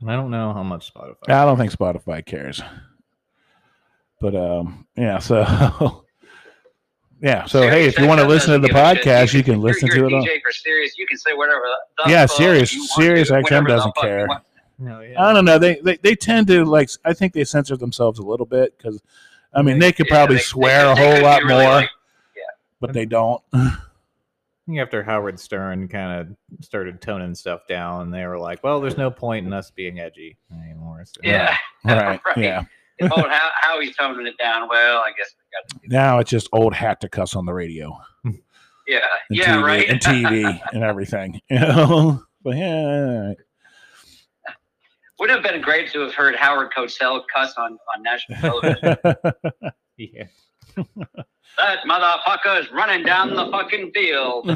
I don't know how much Spotify. I don't think Spotify cares. But yeah, so yeah, so Sirius hey, if you want to XM listen to doesn't the give a shit. podcast, you can listen you're to it a on. DJ for Sirius, you can say whatever. The Yeah, fuck Sirius you want Sirius to, XM whenever the doesn't fuck you care. want. No, yeah. I don't know. They tend to like. I think they censor themselves a little bit because, I mean, they could probably swear a whole lot really more, like, but they don't. I think after Howard Stern kind of started toning stuff down, they were like, "Well, there's no point in us being edgy anymore." So, yeah, Right. right. Yeah. Oh, how he's toning it down. Well, I guess we got to do that. Now it's just old hat to cuss on the radio. Yeah, And yeah, TV, right. And TV and everything. You know. But yeah. All right. Would have been great to have heard Howard Cosell cuss on national television. yeah. That motherfucker is running down the fucking field.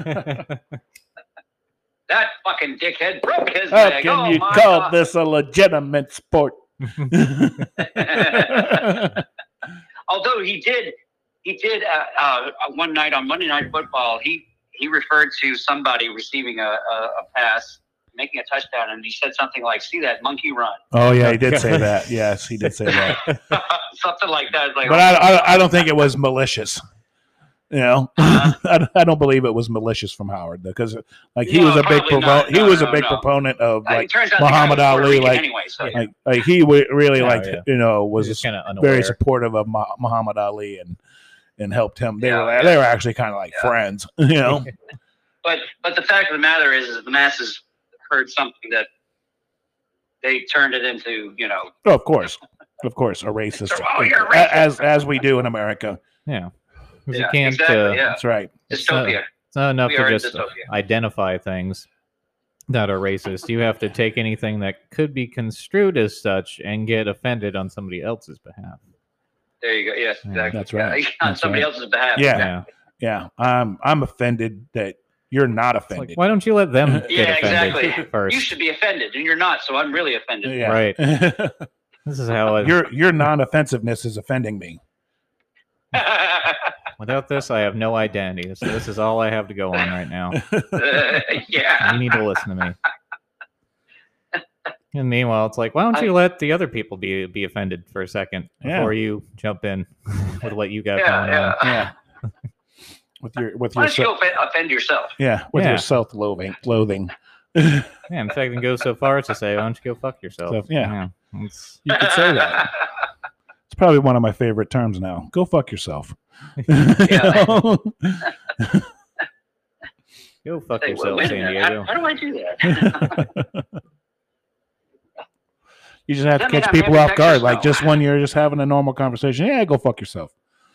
That fucking dickhead broke his How leg. can Oh, you my call God. this a legitimate sport? Although he did one night on Monday Night Football, he referred to somebody receiving a pass, making a touchdown, and he said something like, "See that monkey run?" Oh yeah, he did say that. Yes, he did say that. Something like that. Like, But I don't think it was malicious. You know, I don't believe it was malicious from Howard because like he was a big proponent of like Muhammad Ali, like anyway, so, yeah. like he really liked yeah. you know was Just kinda unaware. very supportive of Muhammad Ali and helped him. They Yeah, were yeah. they were actually kind of like friends, you know. But the fact of the matter is the masses heard something that they turned it into, you know. Oh, of course, a racist, Oh, you're a racist. as we do in America. Yeah. 'Cause Yeah, you can't. exactly, yeah. That's right. Dystopia. It's not enough We to are in just dystopia. identify things that are racist. You have to take anything that could be construed as such and get offended on somebody else's behalf. There you go. Yes, Yeah, exactly. that's right. Yeah, on That's somebody right. else's behalf. Yeah. Yeah, I'm offended that you're not It's offended. like, why don't you let them get Yeah, offended exactly. first? You should be offended, and you're not, so I'm really offended. Yeah. Right. This is how your non-offensiveness is offending me. without this, I have no identity. So this is all I have to go on right now. Yeah. You need to listen to me. And meanwhile, it's like, why don't you let the other people be offended for a second before you jump in with what you got going on? Yeah. With Why your don't you go offend yourself? your self-loathing. Yeah, in fact, I can go so far as to say, why don't you go fuck yourself? So, yeah. It's, You could say that. It's probably one of my favorite terms now. Go fuck yourself. Yeah. go fuck Hey, yourself, wait a San minute. Diego. How do I do that? You just have to That may catch not be people every off guard. Texas, Like though. just when you're just having a normal conversation. Yeah, go fuck yourself.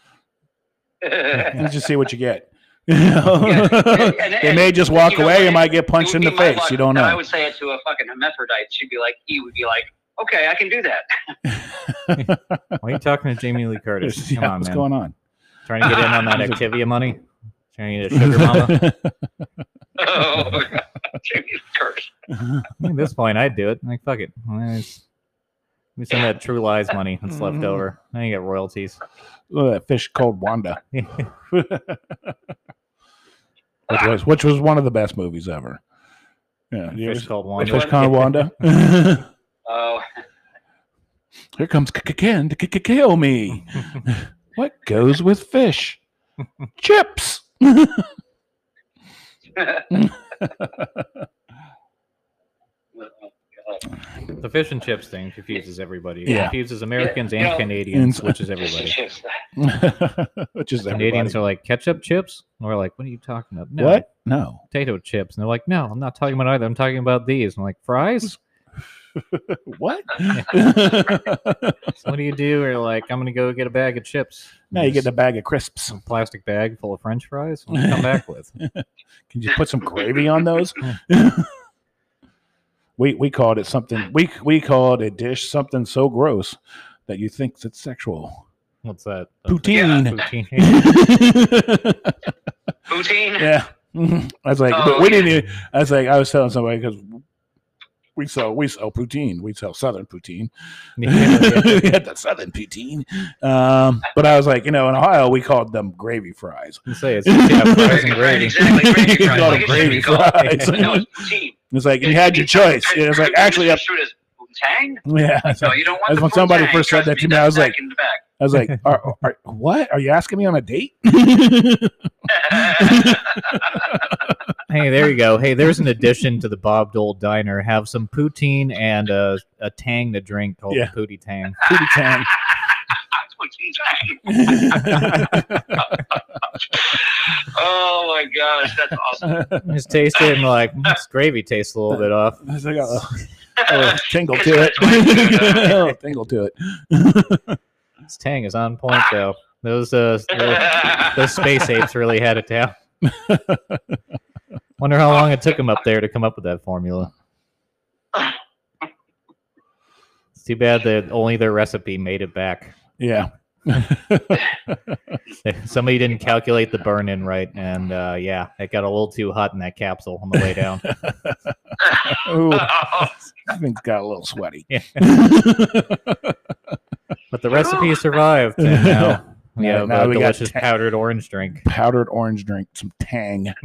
Let's just see what you get. You know? And They may just walk you know away what? and might get It punched would in be the my face. luck. You don't And I know. would say it to a fucking hermaphrodite. He would be like, okay, I can do that. Why are you talking to Jamie Lee Curtis? Come on, What's man. going on? Trying to get in on that Activia money? Trying to get a sugar mama? Oh, God. Jamie Curtis. I think at this point, I'd do it. Like, fuck it. Let me send that True Lies money that's left over. I get royalties. Look at that fish called Wanda. which was one of the best movies ever. Yeah, Fish called Which Wanda. Fish called Wanda. Oh, Here comes Ken to kill me. What goes with fish? Chips. The fish and chips thing confuses everybody. It Yeah. confuses Americans Yeah, and you know, Canadians, which is everybody. Which is Canadians everybody. are like, ketchup chips? And we're like, what are you talking about? No, What? No. potato chips. And they're like, no, I'm not talking about either. I'm talking about these. I'm like, fries? What? So what do you do? Or like, I'm going to go get a bag of chips. Now you get a bag of crisps. a plastic bag full of French fries. What do you come back with? Can you put some gravy on those? We called it something. We called a dish something so gross that you think it's sexual. What's that? Poutine. Poutine. Poutine? Yeah. I was like, Oh, but we yeah. didn't. Even, I was telling somebody because we sell poutine. We sell Southern poutine. We had the Southern poutine. But I was like, in Ohio we called them gravy fries. You say it's fries and gravy. Exactly, gravy You fries. call Like them it should gravy be called. fries. No, it's poutine. It's like you had your choice. It was like actually, Shoot us. Tang? Yeah. No, you don't want As the when full somebody Tang. first said Trust that to me, that's I was back like, in the back. what? Are you asking me on a date? Hey, there you go. Hey, there's an addition to the Bob Dole Diner. Have some poutine and a tang to drink called Yeah. Pootie Tang. Pootie Tang. Oh my gosh, that's awesome. Just taste it and like this gravy tastes a little bit off. There's like a tingle to it. Oh, tingle to it. This tang is on point though. Those space apes really had it down. Wonder how long it took them up there to come up with that formula. It's too bad that only their recipe made it back. Yeah. Somebody didn't calculate the burn-in right, and yeah, it got a little too hot in that capsule on the way down. Ooh, that thing's got a little sweaty. Yeah. But the recipe survived, and now we have now a we got delicious powdered orange drink. Powdered orange drink, some Tang.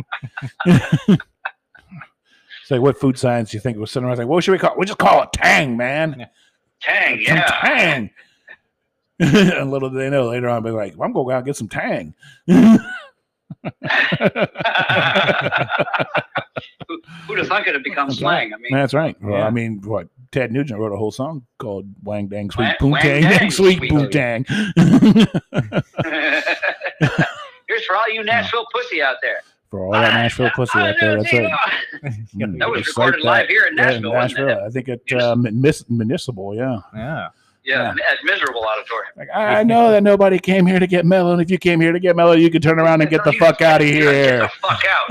So, what food science do you think was sitting around like, what should we call it? We just call it Tang, man. Tang, Some yeah. Tang. And little do they know, later on, I'll be like, I'm going to go out and get some Tang. Who'd have thought it'd become slang? I mean, That's right. Well, Yeah. I mean, what? Ted Nugent wrote a whole song called Wang Dang Sweet Wang Poontang. Dang Sweet Sweet Poontang. here's for all you Nashville pussy out there. For all that Nashville pussy out there, that's right. That was It's recorded like live here in Nashville, wasn't it? I think at You just- Municipal, yeah. Yeah. Yeah, at Miserable Auditorium. Like, I know that nobody came here to get mellow, and if you came here to get mellow, you could turn around and get the You fuck out of Get here. the fuck out.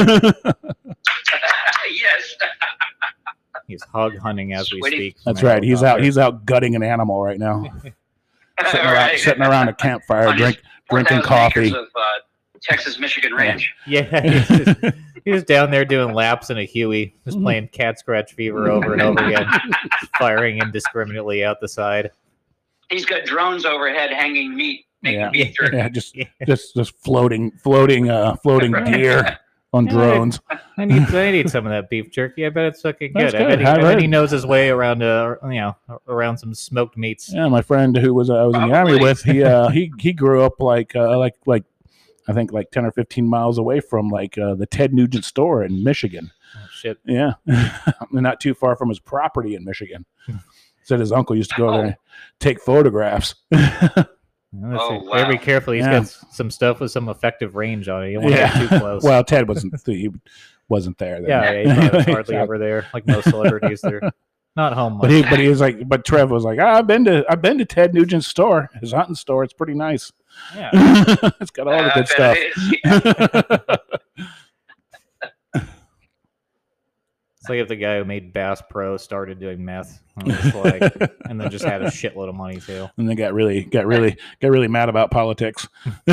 Yes. He's hog hunting as we Sweaty. speak. That's right. He's out gutting an animal right now. Right. Sitting around a campfire, On his drinking 4,000 coffee. acres of Texas Michigan Ranch. Yeah, he was down there doing laps in a Huey, just playing Cat Scratch Fever over and over again, firing indiscriminately out the side. He's got drones overhead hanging meat, making Yeah. beef jerky. Yeah, just floating deer on drones. I need some of that beef jerky. I bet it's fucking That's good. I good. bet, I've I bet he heard. knows his way around, around some smoked meats. Yeah, my friend who was I was in the army Probably. with, he grew up like I think like 10 or 15 miles away from the Ted Nugent store in Michigan. Oh, shit. Yeah, not too far from his property in Michigan. Said his uncle used to go there and take photographs. Oh, wow. Very careful. He's Yeah. got some stuff with some effective range on it. You don't want to get too close. Well, Ted wasn't there. Then. yeah, he probably was hardly ever there, like most celebrities. They're not home much. But he was like, but Trev was like, I've been to Ted Nugent's store, his hunting store. It's pretty nice. Yeah. It's got all the I good bet stuff. it is. Yeah. It's like if the guy who made Bass Pro started doing meth, and then just had a shitload of money too. And they got really mad about politics.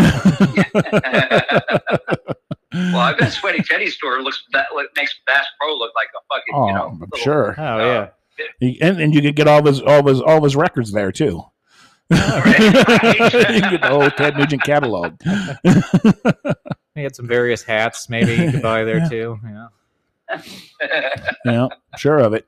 Well, I bet Sweaty Teddy's store makes Bass Pro look like a fucking, Oh, little, I'm sure. Oh yeah. And you could get all of his records there too. You can get the whole Ted Nugent catalog. He had some various hats maybe you could buy there too. Yeah. Yeah, sure of it.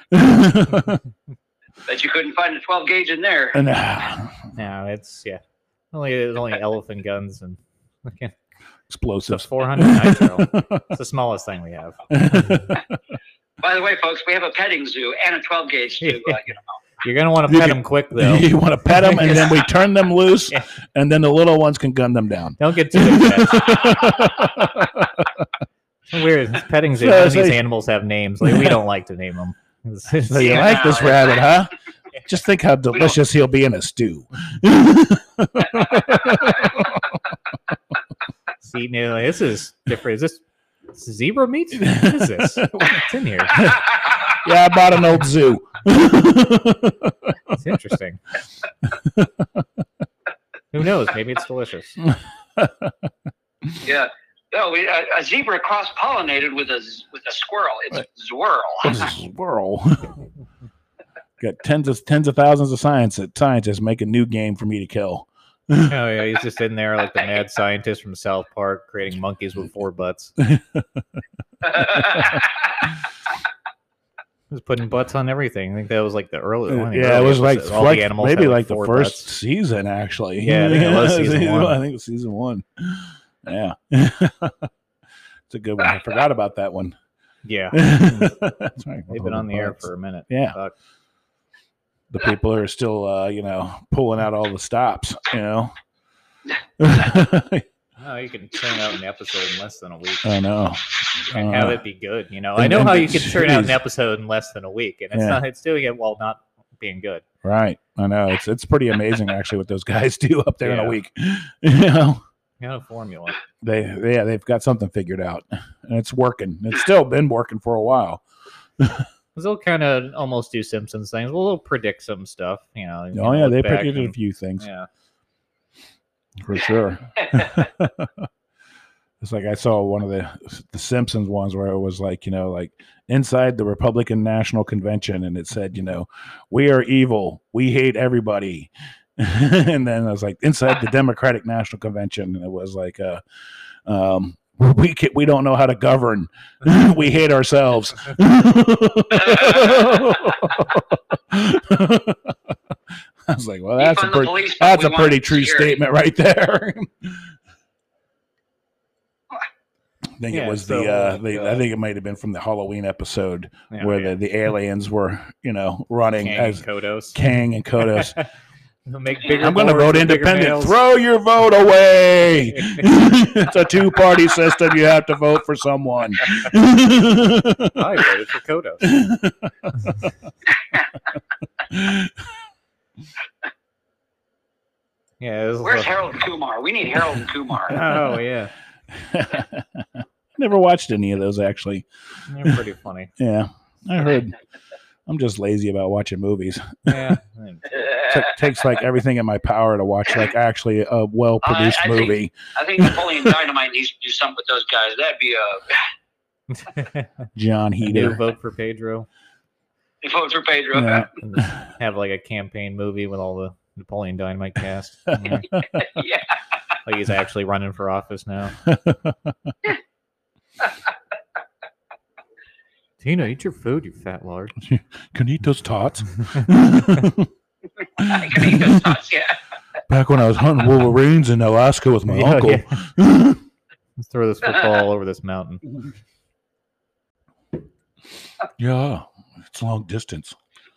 Bet you couldn't find a 12 gauge in there. And No, it's only elephant guns and the explosives. 400 nitro. It's the smallest thing we have. By the way, folks, we have a petting zoo and a 12 gauge too. You're gonna want to pet them quick though. You want to pet them, and then we turn them loose, and then the little ones can gun them down. Don't get too attached. Weird. This petting zoo. None of these animals have names. Like, we don't like to name them. So you Yeah, like this no, rabbit, huh? Just think how delicious he'll be in a stew. See, now, this is different. Is this zebra meat? What is this? What's in here? Yeah, I bought an old zoo. It's interesting. Who knows? Maybe it's delicious. Yeah. No, a zebra cross pollinated with a squirrel. It's zwirl. Squirrel. Got tens of thousands of scientists make a new game for me to kill. Oh yeah, he's just in there like the mad scientist from South Park, creating monkeys with 4 butts. was putting butts on everything. I think that was like the early one. Yeah, it was like all the animals maybe had, like the 4 first butts. season, actually. Yeah, I think it was season 1. I think it was season 1. Yeah. It's a good one. I forgot about that one. Yeah, That's right. they've been on the air for a minute. Yeah. Fuck. The people are still, pulling out all the stops, No, you can turn out an episode in less than a week I know. and have it be good. I and- know how and you can turn out an jeez. episode in less than a week, and it's doing it while not being good. Right. I know. It's pretty amazing, actually, what those guys do up there in a Yeah. week. You know, Got a formula. they've got something figured out, and it's working. It's still been working for a while. They'll kind of almost do Simpsons things. Well, they'll predict some stuff. Oh yeah, look they back predicted a and- few things Yeah. for sure. It's like I saw one of the Simpsons ones where it was like, like inside the Republican National Convention, and it said, we are evil, we hate everybody. And then I was like inside the Democratic National Convention, and it was like, we don't know how to govern. We hate ourselves. I was like, well, that's a pretty true statement right there. I think it was I think it might have been from the Halloween episode where the aliens were, running Kang as and Kodos. Kang and Kodos. Make bigger I'm going to boards vote with bigger independent. males. Throw your vote away. It's a 2-party system. You have to vote for someone. I voted for Kodos. Yeah. Where's Harold and Kumar? We need Harold and Kumar. Oh yeah, Never watched any of those, actually. they're pretty funny. Yeah, I heard. I'm just lazy about watching movies. Yeah. Takes like everything in my power to watch like actually a well-produced movie. I think Napoleon Dynamite needs to do something with those guys. That'd be John New Heder. vote for Pedro. vote for Pedro. Yeah. And just have like a campaign movie with all the Napoleon Dynamite cast. Yeah. Yeah. Like he's actually running for office now. Tina, eat your food, you fat lard. Can eat those tots. I can eat those tots, yeah. Back when I was hunting wolverines in Alaska with my Yeah, uncle. yeah. Let's throw this football over this mountain. Yeah, it's long distance.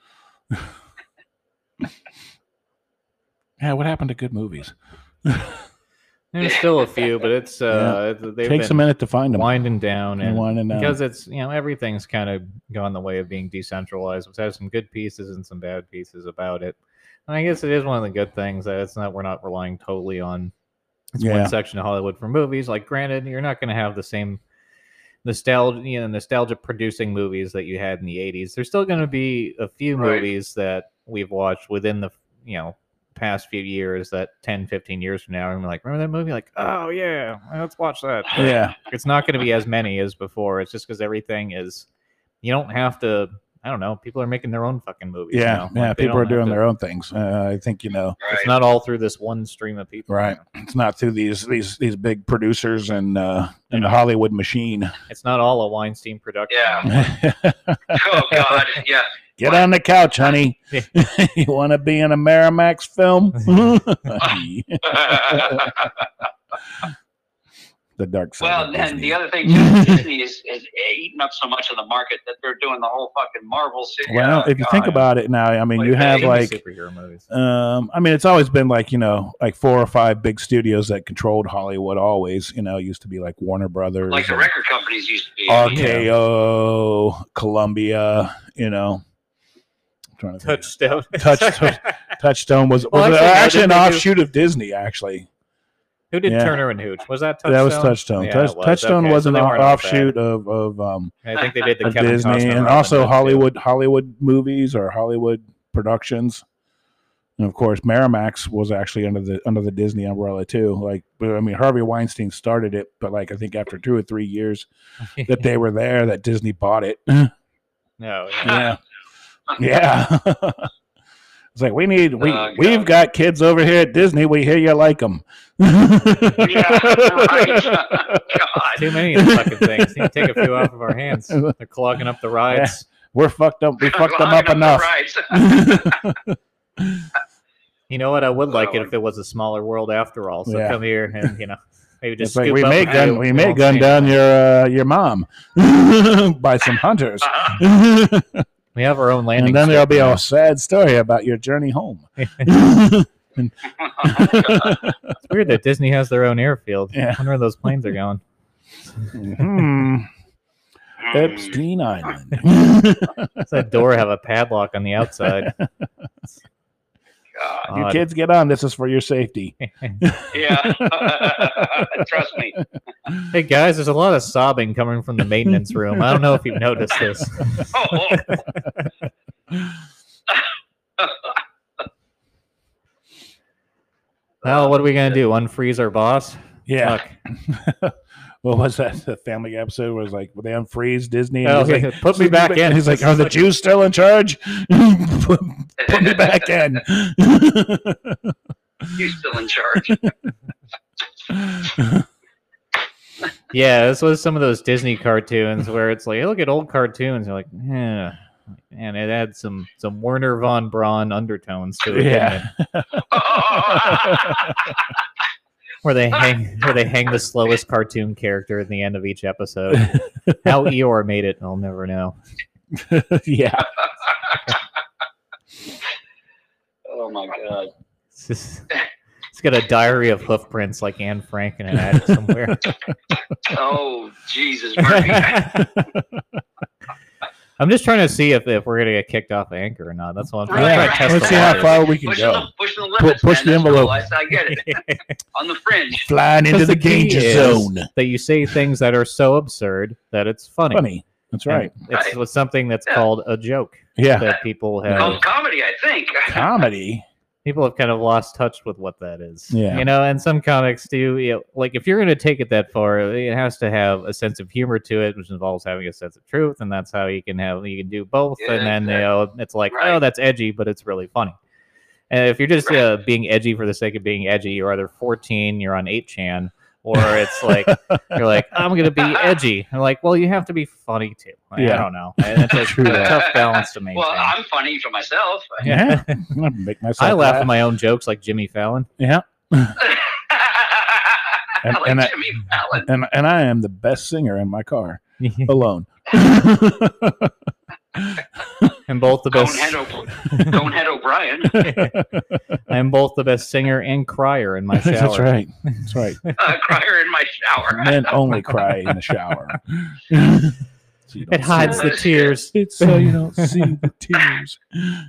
Yeah, what happened to good movies? There's still a few, but it's they've Takes a been minute to find them. winding down, and Winding down. because it's everything's kind of gone the way of being decentralized, which has some good pieces and some bad pieces about it. And I guess it is one of the good things that we're not relying totally on one section of Hollywood for movies. Like, granted, you're not going to have the same nostalgia producing movies that you had in the 80s. There's still going to be a few movies that we've watched within the past few years that 10, 15 years from now, and we're like, remember that movie? Like, oh yeah, let's watch that. Yeah. It's not going to be as many as before. It's just because everything is, you don't have to, I don't know, people are making their own fucking movies now. Yeah, Like, they people don't are doing have to- their own things. I think, It's not all through this one stream of people. right. It's not through these big producers and the Hollywood machine. It's not all a Weinstein production. Yeah. Oh, God. Yeah. Get on the couch, honey. You want to be in a Miramax film? The dark side. Well, of and Disney. the other thing, too, Disney is eating up so much of the market that they're doing the whole fucking Marvel series. Well, if you think about it now, I mean, you have Even like, superhero movies. I mean, it's always been like, like 4 or 5 big studios that controlled Hollywood always, used to be like Warner Brothers, like the and record companies used to be. RKO, Columbia, I'm trying to think. Touchstone. Touchstone was Well, actually an didn't they offshoot of Disney, actually. Who did Yeah. Turner and Hooch? Was that Touchstone? That was Touchstone. Yeah, it was. Touchstone Okay, was so an they weren't all offshoot bad. of I think they did the of Kevin Disney, Costner and Robin also Hood, too. Hollywood movies or Hollywood productions, and of course Miramax was actually under the Disney umbrella too. Like, I mean, Harvey Weinstein started it, but like I think after 2 or 3 years that they were there, that Disney bought it. No, yeah. Yeah. It's like we've God. got kids over here at Disney. We hear you like them. Yeah, right. God. Too many of the fucking things. Need to take a few off of our hands. They're clogging up the rides. We're fucked up. We fucked them up enough. You know what? I would like it if it was a smaller world after all. So come here and maybe just like we may gun down your mom by some hunters. We have our own landing. And then there'll be a sad story about your journey home. It's weird that Disney has their own airfield. Yeah. I wonder where those planes are going. Epstein Island. Does that door have a padlock on the outside? God. You kids get on. This is for your safety. Yeah. Trust me. Hey guys, there's a lot of sobbing coming from the maintenance room. I don't know if you've noticed this. Well, what are we gonna do? Unfreeze our boss? Yeah. What was that? The Family Guy episode was like, will they unfreeze Disney? And like, put me back in. He's like, are the Jews still in charge? put me back in. You're still in charge. Yeah, this was some of those Disney cartoons where it's like, look at old cartoons. You're like, yeah. And it had some Werner von Braun undertones to it. Yeah. Where they hang the slowest cartoon character at the end of each episode. How Eeyore made it, I'll never know. Yeah. Oh my God. It's got a diary of hoof prints like Anne Frank in an attic somewhere. Oh Jesus, Murphy. I'm just trying to see if we're gonna get kicked off Anchor or not. That's what I'm trying to test. Let's see how far we can go. Pushing the limits, push the envelope. Cool. I get it. On the fringe. Flying into the danger zone. That you say things that are so absurd that it's funny. That's right. It's something that's called a joke. Yeah. That people have. Called comedy, I think. Comedy. People have kind of lost touch with what that is. Yeah. And some comics do. Like if you're going to take it that far, it has to have a sense of humor to it, which involves having a sense of truth, and that's how you can do both. Yeah, and then it's like, oh, that's edgy, but it's really funny. And if you're just being edgy for the sake of being edgy, you're either 14, you're on 8chan, or it's like you're like, I'm going to be edgy. And like, well, you have to be funny too. I don't know. And it's a tough balance to maintain. Well, I'm funny for myself. Yeah. I'm gonna make myself I laugh at my own jokes like Jimmy Fallon. Yeah. Jimmy Fallon. And I am the best singer in my car alone. And both the best. Bonehead O'Brien. I'm both the best singer and crier in my shower. That's right. That's right. Crier in my shower. Men only cry in the shower. So it hides the tears. It's so you don't see the tears.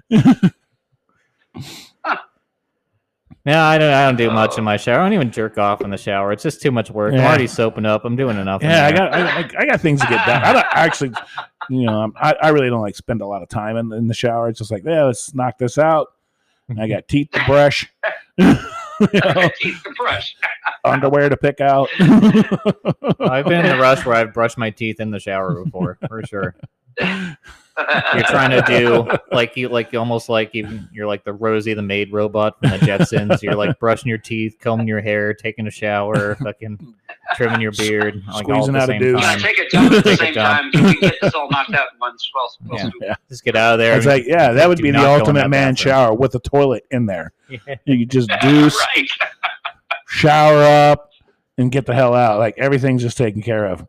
Yeah, I don't do much in my shower. I don't even jerk off in the shower. It's just too much work. I'm already soaping up. I'm doing enough. Yeah, I got things to get done. I don't actually, I really don't like spend a lot of time in the shower. It's just like, let's knock this out. I got teeth to brush. Teeth to brush. Underwear to pick out. I've been in the rush where I've brushed my teeth in the shower before, for sure. You're trying to do you're like the Rosie the maid robot from the Jetsons. You're like brushing your teeth, combing your hair, taking a shower, fucking trimming your beard, like all at the same time. Take a dump at the same time. You can get this all knocked out in one swell. Yeah. Just get out of there. It's like, that would be the ultimate man shower with a toilet in there. Yeah. You could just deuce, shower up, and get the hell out. Like everything's just taken care of.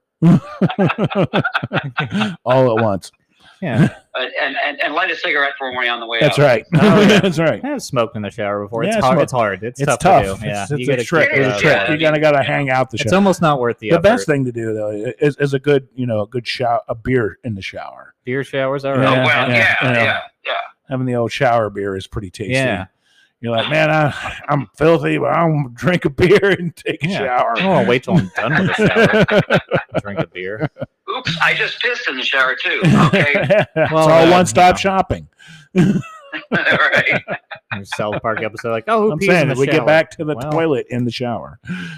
All at once. Yeah, and light a cigarette for when we're on the way That's out. right. That's right. I've smoked in the shower before. Yeah, It's hard. It's tough to do. Yeah, it's a trick. It's a trick. You gotta hang out the shower. It's almost not worth the effort. The best thing to do though is a good shower, a beer in the shower. Beer showers are yeah. Having the old shower beer is pretty tasty. Yeah. You're like, man, I'm filthy, but I'm gonna drink a beer and take a shower. I don't want to wait till I'm done with the shower. Drink a beer. Oops, I just pissed in the shower too. Okay. It's all one-stop shopping. Right. South Park episode, like, who I'm pees saying in the we shower? get back to the toilet in the shower.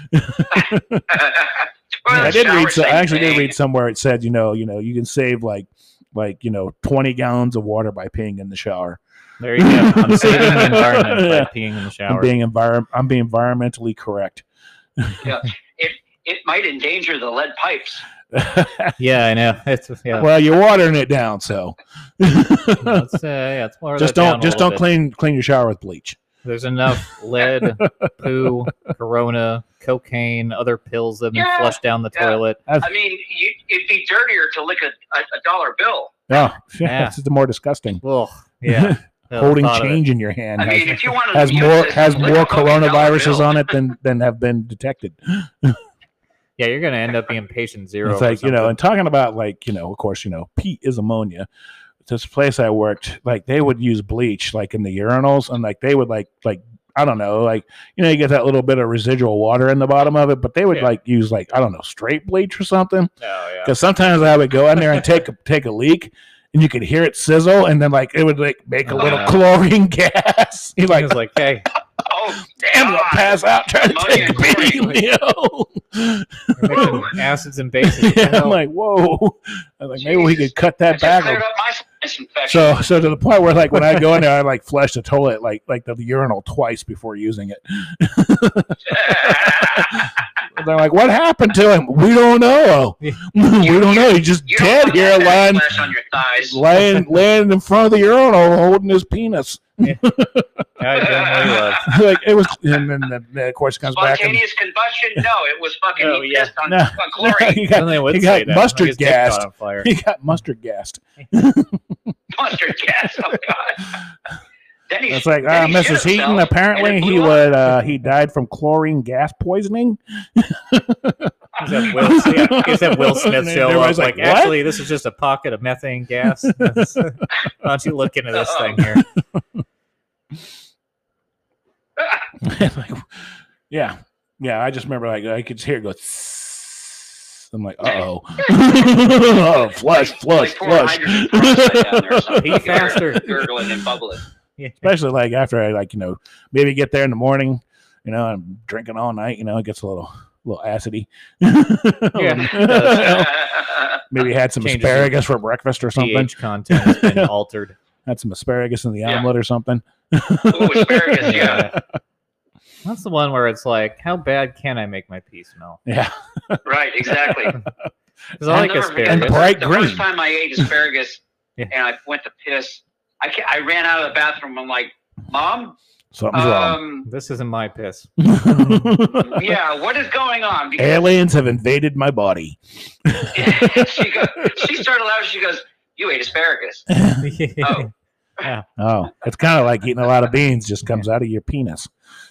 I actually did read somewhere it said, you can save like 20 gallons of water by peeing in the shower. There you go. I'm saving the environment by peeing in the shower. I'm being environmentally correct. Yeah. It might endanger the lead pipes. Yeah, I know. It's Well, you're watering it down, so it's more. just don't clean your shower with bleach. There's enough lead, poo, corona, cocaine, other pills that have been flushed down the toilet. I mean, it'd be dirtier to lick a dollar bill. Oh, yeah. This is the more disgusting. Well, yeah. Holding change in your hand I mean, if you want has more coronaviruses on it than have been detected. Yeah, you're going to end up being patient zero. It's like, and talking about like, of course, peat is ammonia. This place I worked, like they would use bleach like in the urinals, and like they would like I don't know, like you get that little bit of residual water in the bottom of it, but they would like use like I don't know, straight bleach or something. Oh yeah. Because sometimes I would go in there and take a leak, and you could hear it sizzle, and then like it would like make a little chlorine gas. You're like, it's like, hey. Oh, damn, I'm gonna pass out trying to take a pee, acids and bases. Yeah, I'm like, whoa. I'm like, maybe we could cut that back. So to the point where like when I go in there, I like flush the toilet like the urinal twice before using it. They're like, what happened to him? We don't know. We don't know. He's just dead here, laying in front of the urinal, holding his penis. Yeah. Like it was, and then of course comes back. Spontaneous combustion? No, it was fucking on chlorine. He got mustard gassed. He got mustard gassed. Mustard gas. Oh God. It's like Mrs. Heaton. Apparently, he died from chlorine gas poisoning. Is that Will Smith show? Everybody's like, actually, this is just a pocket of methane gas. Why don't you look into this thing here? Yeah. I just remember like I could hear it go. I'm like, oh, flush. Heat faster, gurgling and bubbling. Yeah. Especially like after I maybe get there in the morning, I'm drinking all night, it gets a little acidy. Maybe had some asparagus for breakfast or something. pH content has been altered. Had some asparagus in the omelet or something. Ooh, asparagus, yeah. That's the one where it's like, how bad can I make my pee smell? Yeah. Right, exactly. Because I like asparagus. And bright the green. first time I ate asparagus and I went to piss, I ran out of the bathroom. I'm like, Mom? Something's wrong. This isn't my piss. Yeah, what is going on? Because aliens have invaded my body. She started laughing. She goes, you ate asparagus. Oh. Yeah. Oh, it's kind of like eating a lot of beans just comes out of your penis.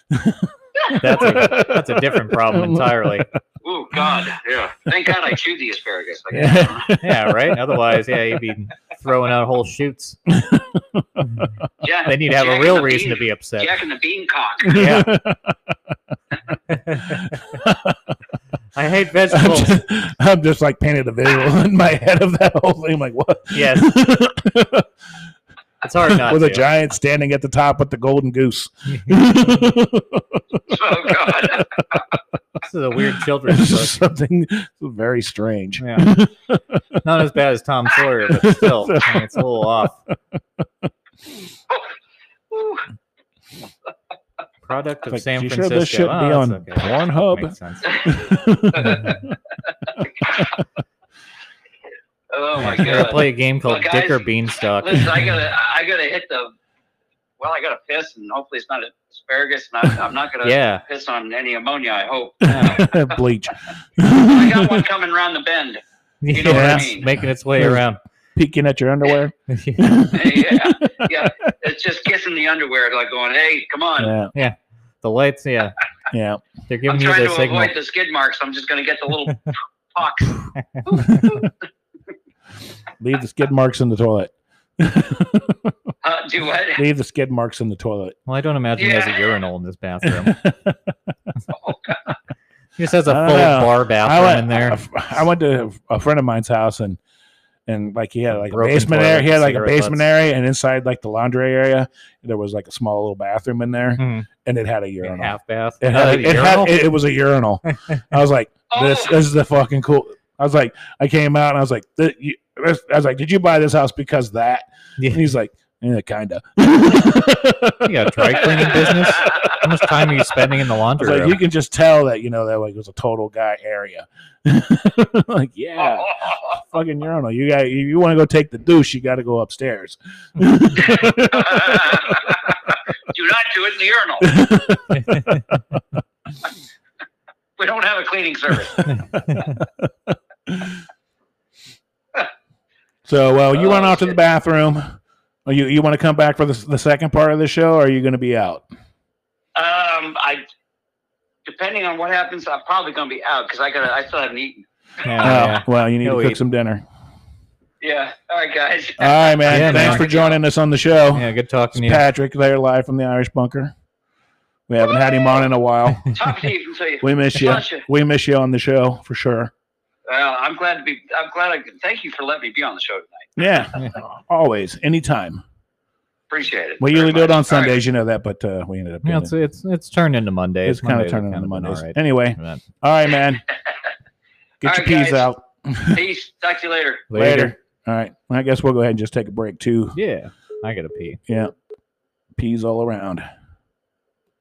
That's a different problem entirely. Oh God, yeah. Thank God I chewed the asparagus. Yeah, right. Otherwise, you'd be throwing out whole shoots. Yeah. Then you'd have a real reason to be upset. Jack and the Beancock. Yeah. I hate vegetables. I'm just like painted a visual in my head of that whole thing. I'm like, what? Yes. It's hard not with to. A giant standing at the top with the golden goose. Oh God! This is a weird children's book. Something very strange. Yeah. Not as bad as Tom Sawyer, but still, it's a little off. Product of San Francisco. Sure this shouldn't be on Pornhub? Makes sense. Oh my I'm gonna God! play a game called guys, Dick or Beanstalk. Listen, I gotta hit the. Well, I gotta piss, and hopefully it's not asparagus, and I'm not gonna piss on any ammonia. I hope. Bleach. I got one coming around the bend. You know what I mean? Making its way around. Peeking at your underwear. Yeah. It's just kissing the underwear, like going, "Hey, come on." Yeah. The lights. Yeah. Yeah. They're giving you I'm the trying to signal. avoid the skid marks. I'm just gonna get the little pox. Leave the skid marks in the toilet. Do what? Leave the skid marks in the toilet. Well, I don't imagine he has a urinal in this bathroom. He just has a full bar bathroom in there. I went to a friend of mine's house and like he had like a Broken basement area. He had like a cigarette basement butts. area, and inside like the laundry area, there was like a small little bathroom in there, and it had a urinal. Half bath. It was a urinal. I was like, this is the fucking cool. I was like, I came out and I was like, did you buy this house because of that? Yeah. And he's like, Yeah, kind of. You got a dry cleaning business? How much time are you spending in the laundry room? You can just tell that, that like it was a total guy area. Like, yeah, fucking urinal. You want to go take the douche, you got to go upstairs. Do not do it in the urinal. We don't have a cleaning service. So, you run off to the bathroom. Or you want to come back for the second part of the show, or are you going to be out? Depending on what happens, I'm probably going to be out because I still haven't eaten. Yeah. Well, you need to cook some dinner. Yeah. All right, guys. All right, man. Yeah, Thanks for joining us on the show. Yeah, good talking to you. Patrick there live from the Irish Bunker. We haven't had him on in a while. Talk to you. We miss you. We miss you on the show for sure. Well, I'm glad thank you for letting me be on the show tonight. Yeah. Always. Anytime. Appreciate it. We usually do it on Sundays, that, but we ended up doing it. It's turned into Mondays. It's kind of turning into Mondays. Right. Anyway. All right, man. Get your peas out. Peace. Talk to you later. Later. All right. I guess we'll go ahead and just take a break too. Yeah. I got to pee. Yeah. Peas all around.